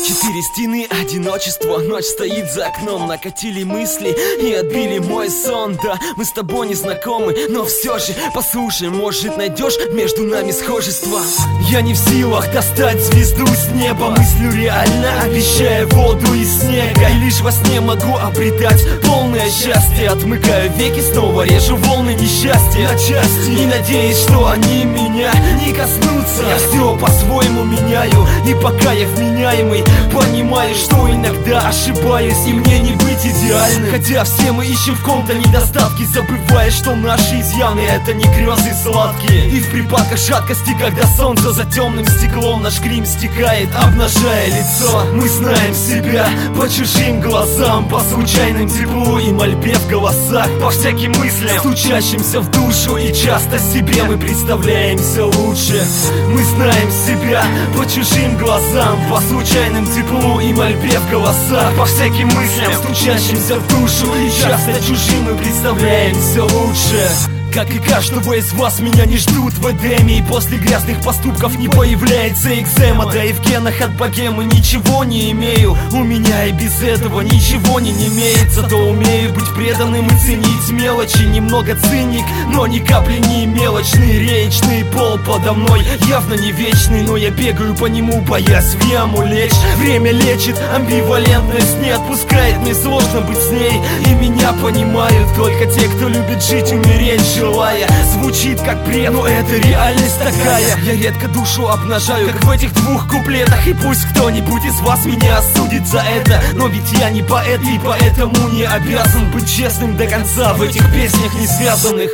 Четыре стены, одиночество, ночь стоит за окном. Накатили мысли и отбили мой сон. Да, мы с тобой не знакомы, но все же послушай, может найдешь между нами схожество. Я не в силах достать звезду с неба, мыслю реально, обещая воду из снега. И лишь во сне могу обретать полное счастье. Отмыкаю веки, снова режу волны несчастья на части, и надеюсь, что они меня не коснутся. Я все по-своему меняю, и пока я вменяемый, понимаю, что иногда ошибаюсь, и мне не быть идеальным. Хотя все мы ищем в ком-то недостатки, забывая, что наши изъяны — это не грезы сладкие. И в припадках шаткости, когда солнце за темным стеклом наш грим стекает, обнажая лицо. Мы знаем себя по чужим глазам, по случайным теплу и мольбе в голосах, по всяким мыслям, стучащимся в душу, и часто себе мы представляемся лучше. Мы знаем себя по чужим глазам, по случайным теплу и мольбе в голосах, по всяким мыслям, стучащимся в душу, и часто чужим мы представляемся лучше. Как и каждого из вас, меня не ждут в Эдеме, и после грязных поступков не появляется экзема. Да и в генах от богемы ничего не имею, у меня и без этого ничего не имеется. То умею быть преданным и ценить мелочи, немного циник, но ни капли не мелочный. Речный пол подо мной явно не вечный, но я бегаю по нему, боясь в яму лечь. Время лечит, амбивалентность не отпускает, мне сложно быть с ней, и меня понимают только те, кто любит жить, умереть желая. Звучит как бред, но это реальность такая. Я редко душу обнажаю, как в этих двух куплетах, и пусть кто-нибудь из вас меня осудит за это, но ведь я не поэт, и поэтому не обязан быть честным до конца в этих песнях не связанных.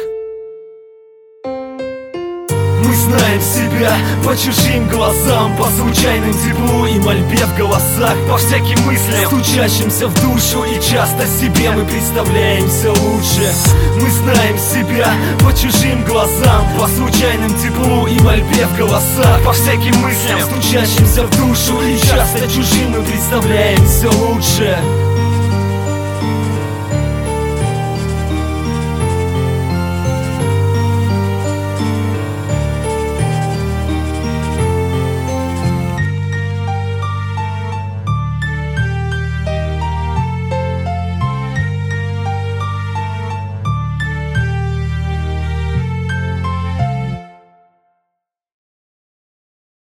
Мы знаем себя по чужим глазам, по случайным теплу и мольбе в голосах, по всяким мыслям, стучащимся в душу, и часто себе мы представляемся лучше. Мы знаем себя по чужим глазам, по случайным теплу и мольбе в голосах, по всяким мыслям, стучащимся в душу, и часто чужим мы представляемся лучше.